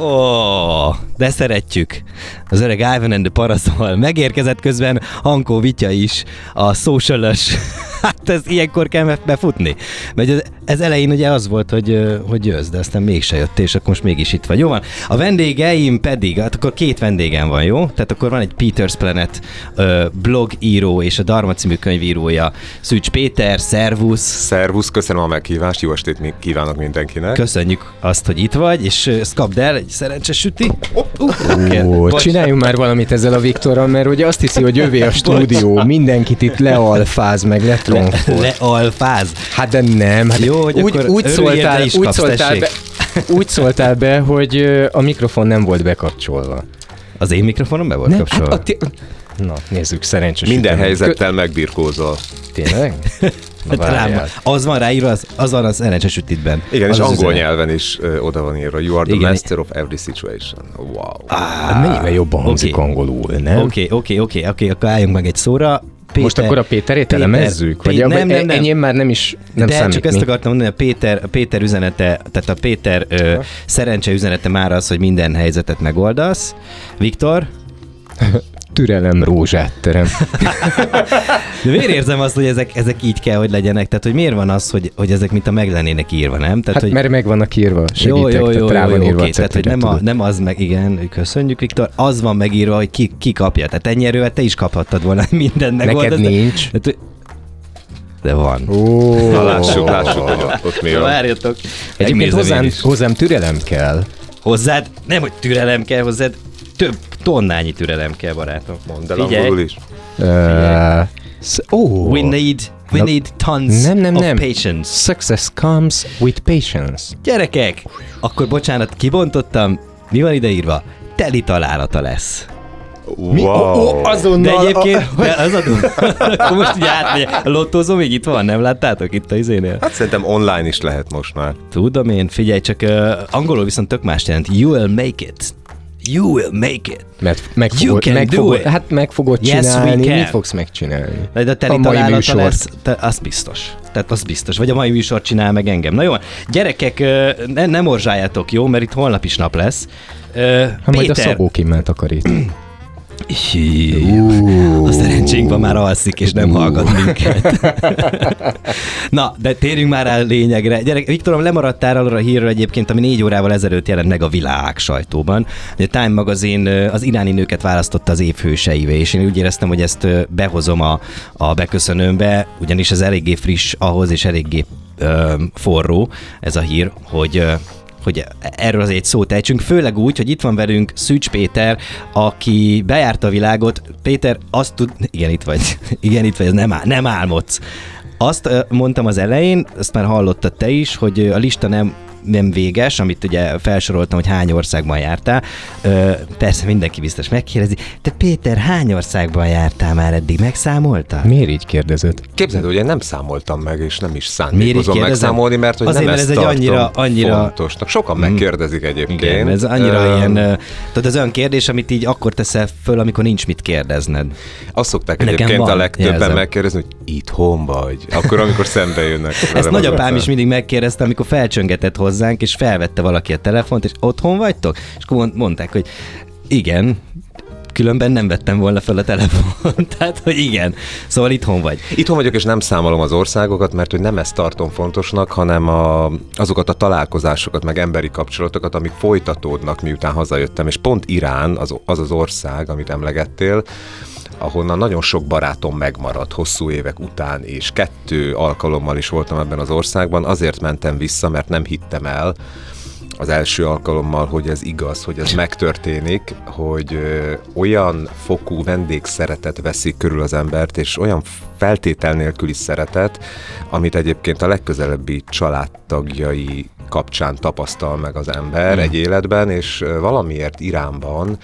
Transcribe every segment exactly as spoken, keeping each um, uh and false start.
Ó, oh, de szeretjük. Az öreg Ivan and the Parasol. Megérkezett közben Hankó Vitya is, a social-ös. Hát ez ilyenkor kell befutni. Mert ez, ez elején ugye az volt, hogy, hogy jössz, de aztán mégse jött, és akkor most mégis itt vagy. Jó van. A vendégeim pedig, hát akkor két vendégem van, jó? Tehát akkor van egy Peter's Planet uh, blogíró és a Dharma című könyvírója, Szűcs Péter, szervusz. Szervusz, köszönöm a meghívást, jó estét még kívánok mindenkinek. Köszönjük azt, hogy itt vagy, és ezt kapd el, egy szerencsés süti. Uh, Ó, csináljunk már valamit ezzel a Viktorral, mert ugye azt hiszi, hogy övé a stúdió, mindenkit itt lealfáz, meg letronfol. Le, lealfáz? Hát de nem. Hát jó, hogy úgy, akkor úgy szóltál, is úgy kapsz, szóltál be, úgy szóltál be, hogy a mikrofon nem volt bekapcsolva. Az én mikrofonom be volt nem, kapcsolva? Hát ti... Na, nézzük, szerencsés. Minden helyzettel Kö... megbirkózol. Tényleg? Rám, az van ráírva, az, az van az szerencsés sütitben. Igen, az és az angol üzenet. Nyelven is ö, oda van írva. You are the Igen. master of every situation. Wow. Ah, hát mennyivel jobban hangzik okay. angolul, nem? Oké, oké, oké, oké, akkor álljunk meg egy szóra. Péter, Most akkor a Péterét Péter, elemezzük? Vagy Péter, nem, nem, nem. Enyém már nem is nem de számít. csak ezt mi? akartam mondani, a Péter, a Péter üzenete, tehát a Péter ö, szerencse üzenete már az, hogy minden helyzetet megoldasz. Viktor? Türelem rózsát terem. De miért érzem azt, hogy ezek, ezek így kell, hogy legyenek? Tehát, hogy miért van az, hogy, hogy ezek mint a meg lennének írva, nem? Tehát, hát hogy... mert meg vannak írva, segítek, jó, jó, jó, tehát rá van jó, írva oké, a tehát, hogy nem, a, nem az meg, igen, köszönjük, Viktor, az van megírva, hogy ki, ki kapja. Tehát ennyi erővel te is kaphattad volna mindent megoldasz. Neked nincs. De, de van. Ó, Na lássuk, lássuk, hogy ott, ott mi van. Várjatok. Egyébként hozzám, hozzám türelem kell. Hozzád, nem, hogy türelem kell, hozzád több tonnányi türelem kell, barátom. Mondd el angolul is. Uh, sz- oh. We need, we Na, need tons nem, nem, of nem. patience. Success comes with patience. Gyerekek, akkor bocsánat, kibontottam, mi van ideírva? Teli találata lesz. Wow. Oh, oh, azonnal. De egyébként, de az adom. Akkor most ugye átmegy. A lottózó még itt van, nem láttátok itt a izénél? Hát szerintem online is lehet most már. Tudom én, figyelj, csak uh, angolul viszont tök más jelent. You will make it. You will make it. Mert meg You fogod, can meg do fogod, it. hát meg fogod Yes, we csinálni. can. Mit fogsz megcsinálni? De a teli A mai találata műsort. lesz, te, az biztos. Tehát az biztos. Vagy a mai műsort csinál meg engem. Na jó, gyerekek, ne, ne morzsáljátok, jó? Mert itt holnap is nap lesz. Uh, Hát majd a Szabó Kimmel takarít. Uh, a szerencsénk van, már alszik, és nem uh. hallgat minket. Na, de térjünk már rá a lényegre. Gyerek, Viktorom, lemaradtál arra a hírről egyébként, ami négy órával ezelőtt jelent meg a világ sajtóban. A Time magazin az iráni nőket választotta az év hőseivé, és én úgy éreztem, hogy ezt behozom a, a beköszönőmbe, ugyanis ez eléggé friss ahhoz, és eléggé ö, forró ez a hír, hogy... Ö, hogy erről azért egy szót ejtsünk, főleg úgy, hogy itt van velünk Szűcs Péter, aki bejárta a világot. Péter, azt tud... Igen, itt vagy. Igen, itt vagy, ez nem, áll, nem álmodsz. Azt mondtam az elején, azt már hallottad te is, hogy a lista nem, nem véges, amit ugye felsoroltam, hogy hány országban jártál. Persze mindenki biztos megkérdezi, te Péter, hány országban jártál már eddig? Megszámoltál? Miért így kérdezett? Képzeld, hogy én nem számoltam meg, és nem is szándékozom megszámolni, mert hogy azért, nem mert ezt ez egy tartom annyira, annyira... fontosnak. Sokan megkérdezik egyébként. Igen, ez annyira um, ilyen, tudod, az olyan kérdés, amit így akkor teszel föl, amikor nincs mit kérdezned. Azt szokták Nekem egyébként van, a legtöbben jelzem. megkérdezni, hogy itthon vagy. Akkor, amikor szembe jönnek. Ezt nagyapám is mindig megkérdezte, amikor felcsöngetett hozzánk, és felvette valaki a telefont, és otthon vagytok? És akkor mondták, hogy igen, különben nem vettem volna fel a telefont. Tehát, hogy igen. Szóval itthon vagy. Itthon vagyok, és nem számolom az országokat, mert hogy nem ezt tartom fontosnak, hanem a, azokat a találkozásokat, meg emberi kapcsolatokat, amik folytatódnak, miután hazajöttem. És pont Irán az az, az ország, amit emlegettél, ahonnan nagyon sok barátom megmaradt hosszú évek után, és kettő alkalommal is voltam ebben az országban. Azért mentem vissza, mert nem hittem el az első alkalommal, hogy ez igaz, hogy ez megtörténik, hogy ö, olyan fokú vendégszeretet veszik körül az embert, és olyan feltétel nélküli szeretet, amit egyébként a legközelebbi családtagjai kapcsán tapasztal meg az ember mm. egy életben, és ö, valamiért Iránban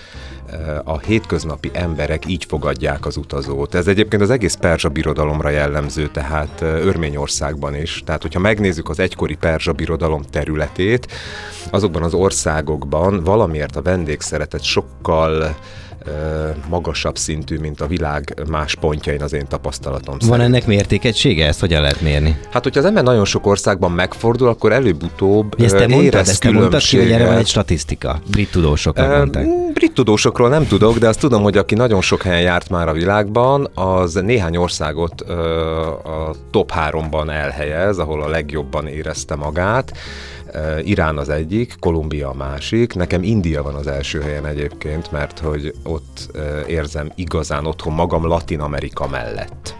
a hétköznapi emberek így fogadják az utazót. Ez egyébként az egész perzsa birodalomra jellemző, tehát Örményországban is. Tehát, hogyha megnézzük az egykori perzsa birodalom területét, azokban az országokban valamiért a vendégszeretet sokkal magasabb szintű, mint a világ más pontjain az én tapasztalatom Van szerint. ennek mértékegysége? Ezt hogyan lehet mérni? Hát, hogyha az ember nagyon sok országban megfordul, akkor előbb-utóbb Ezt te mondtad, érez ezt te mondtad ki, hogy erre van egy különbséget. statisztika. Brit tudósok megmondták. Brit tudósokról nem tudok, de azt tudom, hogy aki nagyon sok helyen járt már a világban, az néhány országot ö, a top háromban elhelyez, ahol a legjobban érezte magát. Irán az egyik, Kolumbia a másik, nekem India van az első helyen egyébként, mert hogy ott érzem igazán otthon magam Latin-Amerika mellett.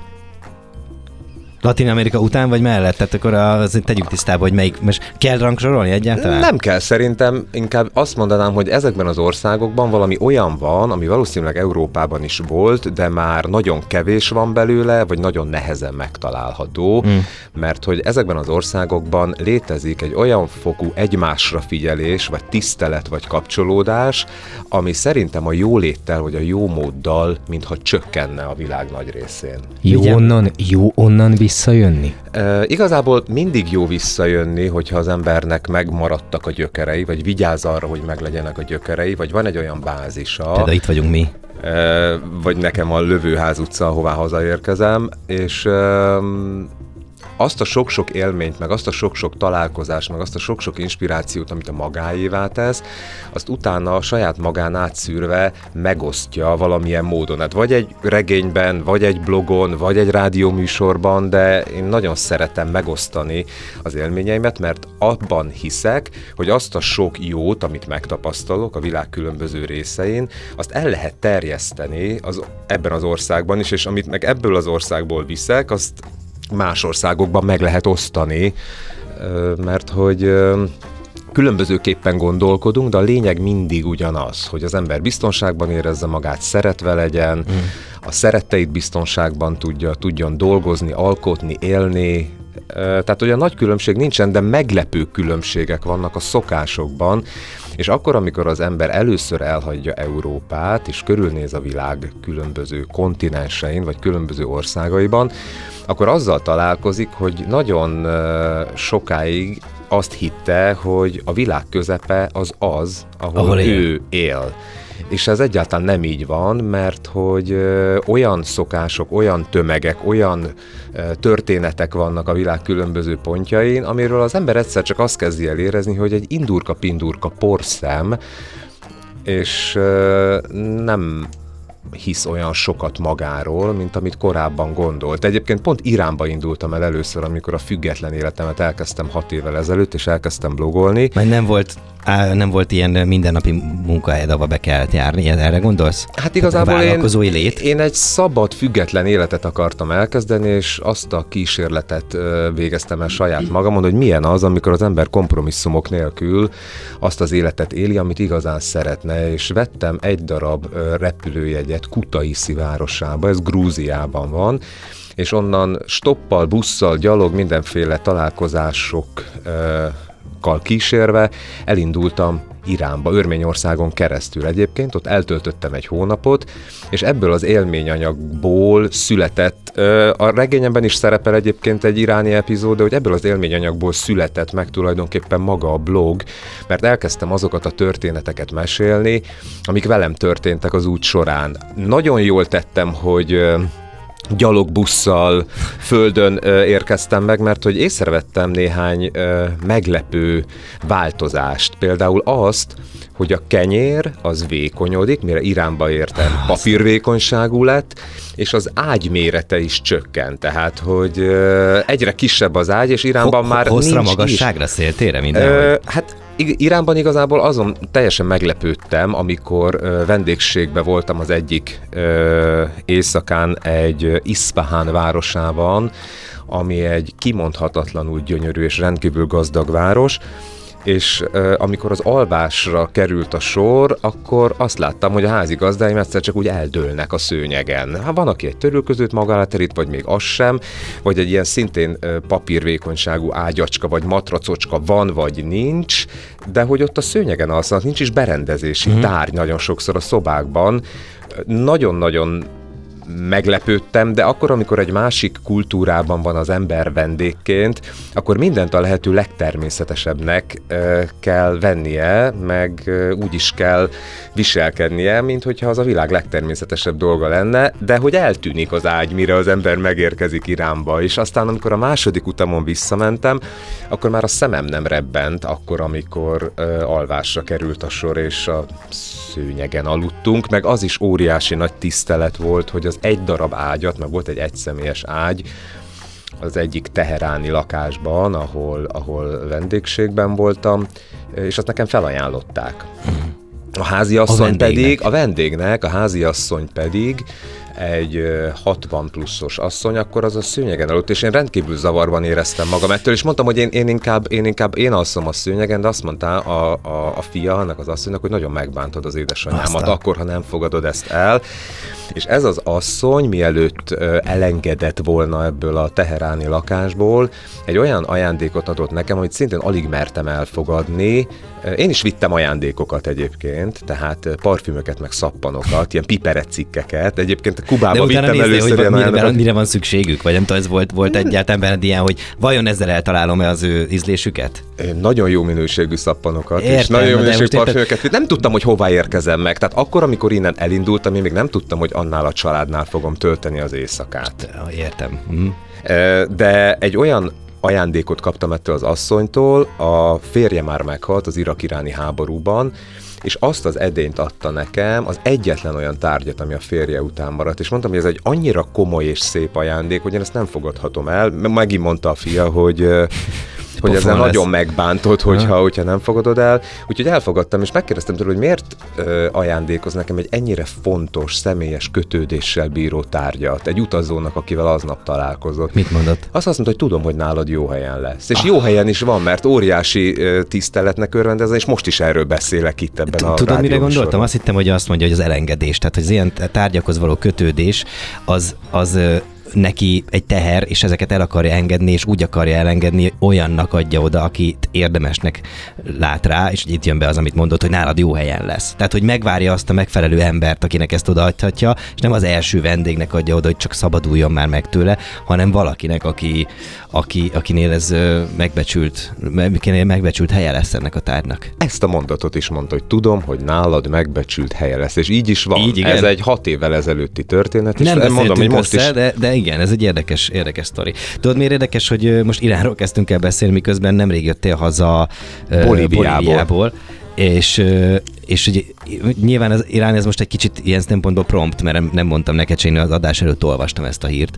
Latin-Amerika után vagy mellett? Tehát akkor azért tegyük tisztába, hogy melyik, most kell rangsorolni egyáltalán? Nem kell, szerintem inkább azt mondanám, hogy ezekben az országokban valami olyan van, ami valószínűleg Európában is volt, de már nagyon kevés van belőle, vagy nagyon nehezen megtalálható, hmm. mert hogy ezekben az országokban létezik egy olyan fokú egymásra figyelés, vagy tisztelet, vagy kapcsolódás, ami szerintem a jóléttel, vagy a jómóddal, mintha csökkenne a világ nagy részén. Jó onnan, jó onnan visszajönni? E, igazából mindig jó visszajönni, hogyha az embernek megmaradtak a gyökerei, vagy vigyáz arra, hogy meglegyenek a gyökerei, vagy van egy olyan bázisa. Például itt vagyunk mi. E, vagy nekem a Lövőház utca, ahová hazaérkezem, és e, azt a sok-sok élményt, meg azt a sok-sok találkozást, meg azt a sok-sok inspirációt, amit a magáévá tesz, azt utána a saját magán átszűrve megosztja valamilyen módon. Hát vagy egy regényben, vagy egy blogon, vagy egy rádióműsorban, de én nagyon szeretem megosztani az élményeimet, mert abban hiszek, hogy azt a sok jót, amit megtapasztalok a világ különböző részein, azt el lehet terjeszteni az, ebben az országban is, és amit meg ebből az országból viszek, azt más országokban meg lehet osztani, mert hogy különbözőképpen gondolkodunk, de a lényeg mindig ugyanaz, hogy az ember biztonságban érezze magát, szeretve legyen, mm. a szeretteit biztonságban tudja, tudjon dolgozni, alkotni, élni. Tehát olyan nagy különbség nincsen, de meglepő különbségek vannak a szokásokban, és akkor, amikor az ember először elhagyja Európát, és körülnéz a világ különböző kontinensein, vagy különböző országaiban, akkor azzal találkozik, hogy nagyon sokáig azt hitte, hogy a világ közepe az az, ahol, ahol ő él. él. És ez egyáltalán nem így van, mert hogy ö, olyan szokások, olyan tömegek, olyan ö, történetek vannak a világ különböző pontjain, amiről az ember egyszer csak azt kezdi el érezni, hogy egy indurka-pindurka porszem, és ö, nem hisz olyan sokat magáról, mint amit korábban gondolt. Egyébként pont Iránba indultam el először, amikor a független életemet elkezdtem hat évvel ezelőtt, és elkezdtem blogolni. Mert nem volt, á, nem volt ilyen mindennapi munkahelyed, ahova be kellett járni, erre gondolsz? Hát igazából én, lét? én egy szabad, független életet akartam elkezdeni, és azt a kísérletet végeztem el saját magamon, hogy milyen az, amikor az ember kompromisszumok nélkül azt az életet éli, amit igazán szeretne, és vettem egy darab repülőjegyet Kutaisi városába, ez Grúziában van, és onnan stoppal, busszal, gyalog, mindenféle találkozásokkal kísérve elindultam Iránba, Örményországon keresztül egyébként, ott eltöltöttem egy hónapot, és ebből az élményanyagból született, a regényemben is szerepel egyébként egy iráni epizód, de hogy ebből az élményanyagból született meg tulajdonképpen maga a blog, mert elkezdtem azokat a történeteket mesélni, amik velem történtek az út során. Nagyon jól tettem, hogy gyalogbusszal földön ö, érkeztem meg, mert hogy észrevettem néhány ö, meglepő változást. Például azt, hogy a kenyér az vékonyodik, mire Iránba értem, papírvékonyságú lett, és az ágy mérete is csökkent. Tehát, hogy ö, egyre kisebb az ágy, és Iránban Ho- már hosszra, nincs magasságra, is. széltére mindenhol. Hát Iránban igazából azon teljesen meglepődtem, amikor ö, vendégségbe voltam az egyik ö, éjszakán egy Iszfahán városában, ami egy kimondhatatlanul gyönyörű és rendkívül gazdag város, és uh, amikor az alvásra került a sor, akkor azt láttam, hogy a házigazdáim egyszer csak úgy eldőlnek a szőnyegen. Hát van, aki egy törülközőt magára terít, vagy még az sem, vagy egy ilyen szintén uh, papírvékonyságú ágyacska, vagy matracocska van, vagy nincs, de hogy ott a szőnyegen alszanak, nincs is berendezési mm-hmm. tárgy nagyon sokszor a szobákban. Nagyon-nagyon meglepődtem, de akkor, amikor egy másik kultúrában van az ember vendégként, akkor mindent a lehető legtermészetesebbnek ö, kell vennie, meg ö, úgy is kell viselkednie, mint hogyha az a világ legtermészetesebb dolga lenne, de hogy eltűnik az ágy, mire az ember megérkezik Iránba, és aztán amikor a második utamon visszamentem, akkor már a szemem nem rebbent, akkor, amikor ö, alvásra került a sor, és a szőnyegen aludtunk, meg az is óriási nagy tisztelet volt, hogy az egy darab ágyat, meg volt egy egyszemélyes ágy, az egyik teheráni lakásban, ahol, ahol vendégségben voltam, és azt nekem felajánlották. A háziasszony a pedig, a vendégnek, a háziasszony pedig egy hatvan pluszos asszony, akkor az a szőnyegen aludt, és én rendkívül zavarban éreztem magam ettől, és mondtam, hogy én, én, inkább, én inkább én alszom a szőnyegen, de azt mondta a, a, a fia annak az asszonynak, hogy nagyon megbántod az édesanyámat, Aztán. akkor, ha nem fogadod ezt el. És ez az asszony, mielőtt elengedett volna ebből a teheráni lakásból, egy olyan ajándékot adott nekem, hogy szintén alig mertem elfogadni. Én is vittem ajándékokat egyébként, tehát parfümöket, meg szappanokat, ilyen piperecikkeket. Egyébként Kubába vittem először ilyen ajándékokat. Mire van szükségük? Vagy nem tudom, ez volt, volt egyáltalán benned ilyen, hogy vajon ezzel eltalálom-e az ő ízlésüket? Nagyon jó minőségű szappanokat, értem, és nagyon jó minőségű parfümöket. Érted? Nem tudtam, hogy hová érkezem meg. Tehát akkor, amikor innen elindultam, én még nem tudtam, hogy annál a családnál fogom tölteni az éjszakát. Értem. Mm. De egy olyan ajándékot kaptam ettől az asszonytól, a férje már meghalt az irak-iráni háborúban, és azt az edényt adta nekem, az egyetlen olyan tárgyat, ami a férje után maradt, és mondtam, hogy ez egy annyira komoly és szép ajándék, hogy én ezt nem fogadhatom el. Megint mondta a fia, hogy... hogy ezzel lesz. Nagyon megbántod, hogyha, hogyha nem fogadod el. Úgyhogy elfogadtam, és megkérdeztem tőle, hogy miért ö, ajándékoz nekem egy ennyire fontos, személyes kötődéssel bíró tárgyat egy utazónak, akivel aznap találkozott. Mit mondott? Azt azt mondta, hogy tudom, hogy nálad jó helyen lesz. És ah. jó helyen is van, mert óriási ö, tiszteletnek örvendezni, és most is erről beszélek itt ebben a Tudod, mire gondoltam? Azt hittem, hogy azt mondja, hogy az elengedés. Tehát, hogy az ilyen tárgyakhoz való kötődés, az, az neki egy teher, és ezeket el akarja engedni, és úgy akarja elengedni, olyannak adja oda, akit érdemesnek lát rá, és itt jön be az, amit mondott, hogy nálad jó helyen lesz. Tehát, hogy megvárja azt a megfelelő embert, akinek ezt odaadhatja, és nem az első vendégnek adja oda, hogy csak szabaduljon már meg tőle, hanem valakinek, aki, aki, akinél ez megbecsült, akinél megbecsült helye lesz ennek a tárgynak. Ezt a mondatot is mondta, hogy tudom, hogy nálad megbecsült helye lesz, és így is van. Így, ez egy hat évvel ezelőtti történet, és nem nem mondom, hogy most össze, is... de, de igen, ez egy érdekes, érdekes sztori. Tudod, miért érdekes, hogy most Iránról kezdtünk el beszélni, miközben nemrég jöttél haza Bolíviából. Bolíviából, és, és ugye, nyilván az Irán ez most egy kicsit ilyen szempontból prompt, mert nem mondtam neked, hogy én az adás előtt olvastam ezt a hírt.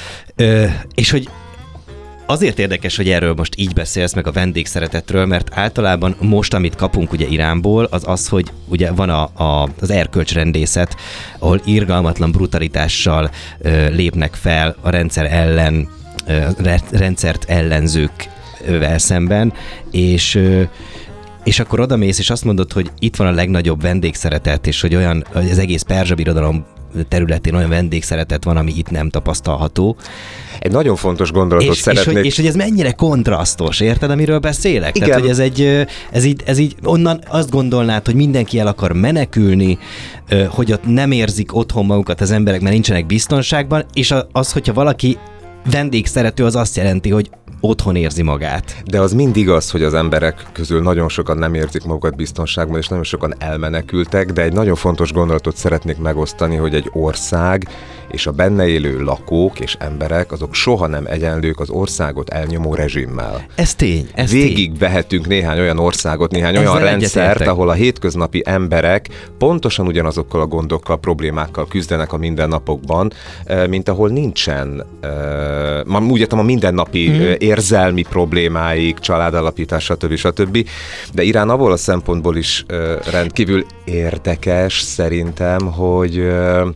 És hogy azért érdekes, hogy erről most így beszélsz, meg a vendégszeretetről, mert általában most, amit kapunk ugye Iránból, az az, hogy ugye van a, a, az erkölcsrendészet, ahol irgalmatlan brutalitással ö, lépnek fel a rendszer ellen, ö, rendszert ellenzőkvel szemben, és ö, és akkor odamész, és azt mondod, hogy itt van a legnagyobb vendégszeretet, és hogy olyan, hogy az egész perzsa birodalom területén olyan vendégszeretet van, ami itt nem tapasztalható. Egy nagyon fontos gondolatot és, szeretnék. És hogy, és hogy ez mennyire kontrasztos, érted, amiről beszélek? Igen. Tehát, hogy ez egy, ez így, ez így onnan azt gondolnád, hogy mindenki el akar menekülni, hogy ott nem érzik otthon magukat az emberek, mert nincsenek biztonságban, és az, hogyha valaki vendégszerető, az azt jelenti, hogy otthon érzi magát. De az mind igaz, hogy az emberek közül nagyon sokan nem érzik magukat biztonságban, és nagyon sokan elmenekültek, de egy nagyon fontos gondolatot szeretnék megosztani, hogy egy ország és a benne élő lakók és emberek, azok soha nem egyenlők az országot elnyomó rezsimmel. Ez tény, ez Végig tény. vehetünk néhány olyan országot, néhány Ezzel olyan rendszert, ahol a hétköznapi emberek pontosan ugyanazokkal a gondokkal, problémákkal küzdenek a mindennapokban, mint ahol nincsen, úgy értem, a mindennapi hmm. érzelmi problémáik, családalapítás, stb. stb. De Irán abból a szempontból is rendkívül érdekes szerintem, hogy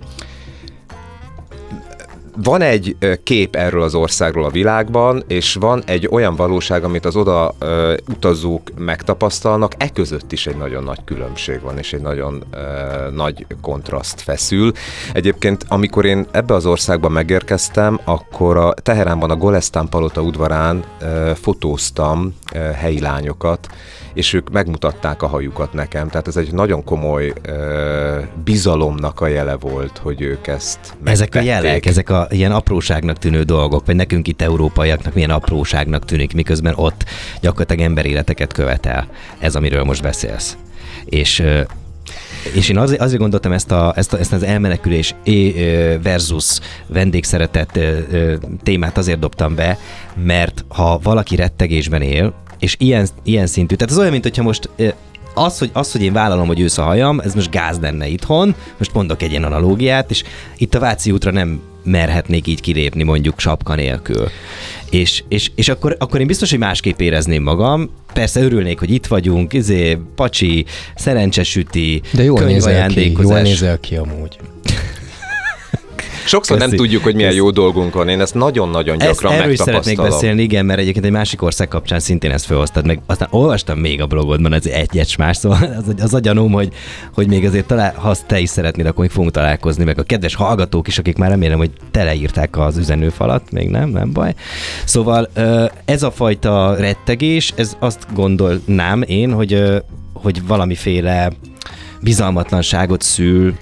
van egy kép erről az országról a világban, és van egy olyan valóság, amit az oda uh, utazók megtapasztalnak, e között is egy nagyon nagy különbség van, és egy nagyon uh, nagy kontraszt feszül. Egyébként, amikor én ebbe az országba megérkeztem, akkor a Teheránban a Golesztán palota udvarán uh, fotóztam uh, helyi lányokat, és ők megmutatták a hajukat nekem. Tehát ez egy nagyon komoly ö, bizalomnak a jele volt, hogy ők ezt megtették. Ezek a jelek, ezek a ilyen apróságnak tűnő dolgok, vagy nekünk itt európaiaknak milyen apróságnak tűnik, miközben ott gyakorlatilag emberéleteket követel. Ez, amiről most beszélsz. És... És én azért, azért gondoltam ezt, a, ezt, a, ezt az elmenekülés versus vendégszeretet témát azért dobtam be, mert ha valaki rettegésben él, és ilyen, ilyen szintű, tehát az olyan, mint hogyha most az hogy, az, hogy én vállalom, hogy ősz a hajam, ez most gáz lenne itthon, most mondok egy ilyen analógiát, és itt a Váci útra nem merhetnék így kilépni mondjuk sapka nélkül. És, és, és akkor, akkor én biztos, hogy másképp érezném magam. Persze örülnék, hogy itt vagyunk, izé, pacsi, szerencsesüti, de jól nézel ki, jól nézel ki amúgy. Sokszor Köszi. Nem tudjuk, hogy milyen jó dolgunk van. Én ezt nagyon-nagyon gyakran ezt megtapasztalom. Erről is szeretnék beszélni, igen, mert egyébként egy másik ország kapcsán szintén ezt felhoztad, meg aztán olvastam még a blogodban az egy-egy más, szóval az, az a gyanúm, hogy, hogy még azért talál, ha azt te is szeretnéd, akkor még fogunk találkozni, meg a kedves hallgatók is, akik már remélem, hogy teleírták az üzenőfalat, még nem, nem baj. Szóval ez a fajta rettegés, ez azt gondolnám én, hogy, hogy valamiféle bizalmatlanságot szül,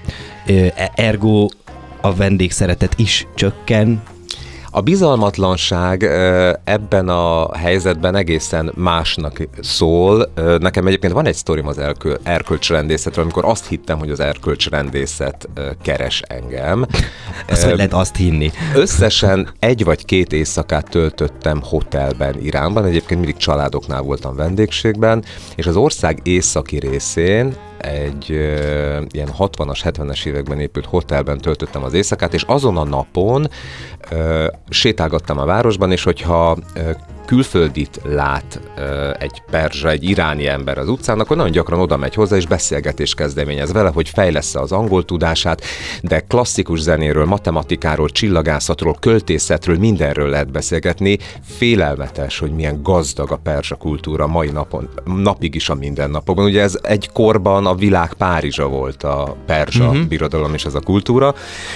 ergo a vendégszeretet is csökken. A bizalmatlanság ebben a helyzetben egészen másnak szól. Nekem egyébként van egy sztorim az erköl- erkölcsrendészetről, amikor azt hittem, hogy az erkölcsrendészet keres engem. Azt, hogy lehet azt hinni. Összesen egy vagy két éjszakát töltöttem hotelben Iránban, egyébként mindig családoknál voltam vendégségben, és az ország északi részén egy uh, ilyen hatvanas, hetvenes években épült hotelben töltöttem az éjszakát, és azon a napon uh, sétálgattam a városban, és hogyha uh, külföldit lát uh, egy perzsa, egy iráni ember az utcán, akkor nagyon gyakran oda megy hozzá, és beszélgetést kezdeményez vele, hogy fejlessze az angol tudását, de klasszikus zenéről, matematikáról, csillagászatról, költészetről, mindenről lehet beszélgetni. Félelmetes, hogy milyen gazdag a perzsa kultúra mai napon, napig is a mindennapokban. Ugye ez egy korban a világ Párizsa volt, a perzsa uh-huh. birodalom és ez a kultúra.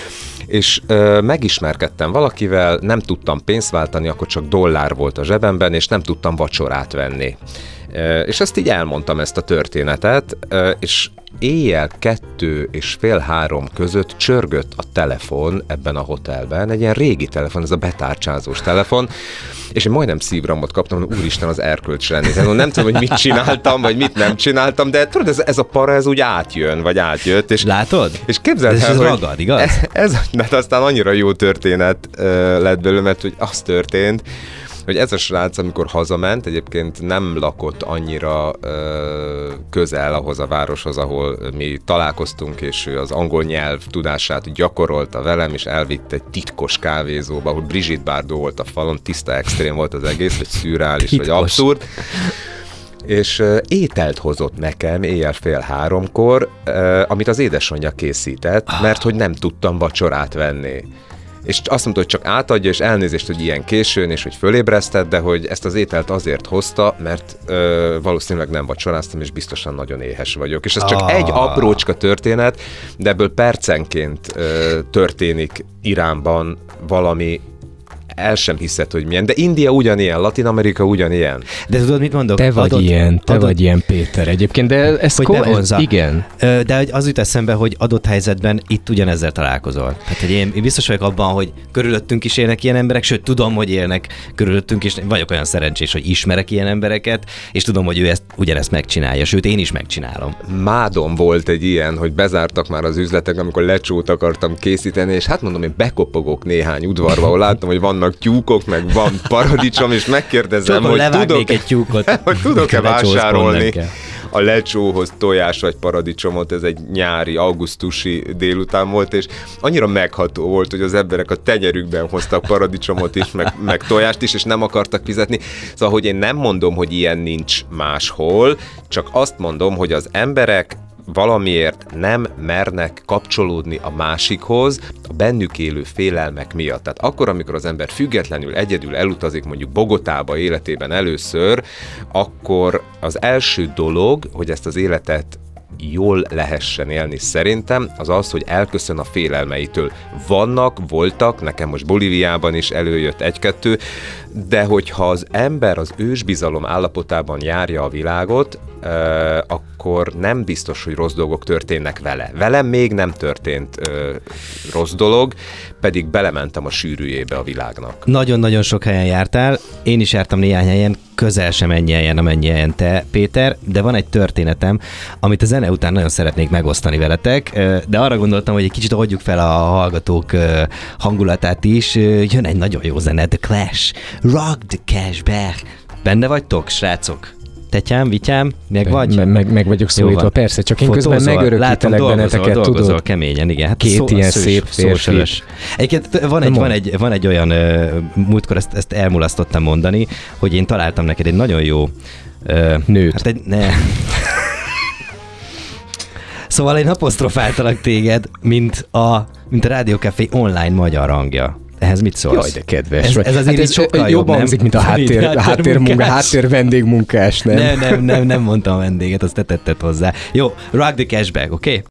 És ö, megismerkedtem valakivel, nem tudtam pénzt váltani, akkor csak dollár volt a zsebemben, és nem tudtam vacsorát venni. Ö, és ezt így elmondtam, ezt a történetet, ö, és éjjel kettő és fél három között csörgött a telefon ebben a hotelben, egy ilyen régi telefon, ez a betárcsázós telefon, és én majdnem szívramot kaptam, hogy úristen, az erkölcsrendészet. Nem tudom, hogy mit csináltam, vagy mit nem csináltam, de tudod, ez, ez a para, ez úgy átjön, vagy átjött. És, látod? És képzeld el, ez hogy ragad, igaz? Ez, ez, de aztán annyira jó történet uh, lett belőle, mert hogy az történt, hogy ez a srác, amikor hazament, egyébként nem lakott annyira ö, közel ahhoz a városhoz, ahol mi találkoztunk, és ő az angol nyelv tudását gyakorolta velem, és elvitt egy titkos kávézóba, ahol Brigitte Bardot volt a falon, tiszta extrém volt az egész, vagy szürreális, vagy abszurd. És uh, ételt hozott nekem éjjel fél háromkor, uh, amit az édesanyja készített, mert hogy nem tudtam vacsorát venni. És azt mondta, hogy csak átadja, és elnézést, hogy ilyen későn, és hogy fölébresztett, de hogy ezt az ételt azért hozta, mert ö, valószínűleg nem vacsoráztam, és biztosan nagyon éhes vagyok. És ez csak ah. egy aprócska történet, de ebből percenként ö, történik Iránban valami, el sem hiszed, hogy milyen. De India ugyanilyen, Latin-Amerika ugyanilyen. De tudod, mit mondok? Te vagy adott, ilyen, te adott, vagy ilyen, Péter. Egyébként, de ez hogy ko- ez, igen. De az jut eszembe, hogy adott helyzetben itt ugyanezzel találkozol. Hát, hogy én, én biztos vagyok abban, hogy körülöttünk is élnek ilyen emberek, sőt, tudom, hogy élnek körülöttünk is. Vagyok olyan szerencsés, hogy ismerek ilyen embereket, és tudom, hogy ő ezt ugyanezt megcsinálja, sőt, én is megcsinálom. Mádon volt egy ilyen, hogy bezártak már az üzletek, amikor lecsót akartam készíteni, és hát mondom, én bekopogok néhány udvarba, ahol láttam, hogy vannak tyúkok, meg van paradicsom, és megkérdezem, hogy tudok, egy tyúkot, hogy tudok-e vásárolni a lecsóhoz tojás vagy paradicsomot. Ez egy nyári, augusztusi délután volt, és annyira megható volt, hogy az emberek a tenyerükben hoztak paradicsomot is, meg, meg tojást is, és nem akartak fizetni. Szóval, hogy én nem mondom, hogy ilyen nincs máshol, csak azt mondom, hogy az emberek valamiért nem mernek kapcsolódni a másikhoz a bennük élő félelmek miatt. Tehát akkor, amikor az ember függetlenül, egyedül elutazik mondjuk Bogotába életében először, akkor az első dolog, hogy ezt az életet jól lehessen élni szerintem, az az, hogy elköszön a félelmeitől. Vannak, voltak, nekem most Bolíviában is előjött egy-kettő, de hogyha az ember az ősbizalom állapotában járja a világot, Uh, akkor nem biztos, hogy rossz dolgok történnek vele. Velem még nem történt uh, rossz dolog, pedig belementem a sűrűjébe a világnak. Nagyon-nagyon sok helyen jártál, én is jártam néhány helyen, közel sem ennyi helyen, amennyi helyen te, Péter, de van egy történetem, amit a zene után nagyon szeretnék megosztani veletek, de arra gondoltam, hogy egy kicsit adjuk fel a hallgatók hangulatát is. Jön egy nagyon jó zene, The Clash, Rock the Cashback. Benne vagytok, srácok? Tetyám, Vityám, meg vagy? Meg, meg, meg vagyok szólítva, persze, csak én Fotózol, közben megörökítelek benneteket, dolgozol, tudod. Keményen, igen. Hát Két szó, ilyen szép férfi. Egyébként van egy, van, egy, van egy olyan, uh, múltkor ezt, ezt elmulasztottam mondani, hogy én találtam neked egy nagyon jó uh, nőt. Hát egy, ne. Szóval én apostrofáltalak téged, mint a, mint a Rádió Café online magyar hangja. Ehhez mit szólsz? Jaj, de kedves ez, vagy. ez azért hát ez sokkal jobban jobb, hangzik, mint a háttér, háttér, háttér, munka, háttér vendégmunkás, nem? Nem, nem, nem, nem mondtam vendéget, azt te tetted hozzá. Jó, Rock the Cashback, oké? Okay?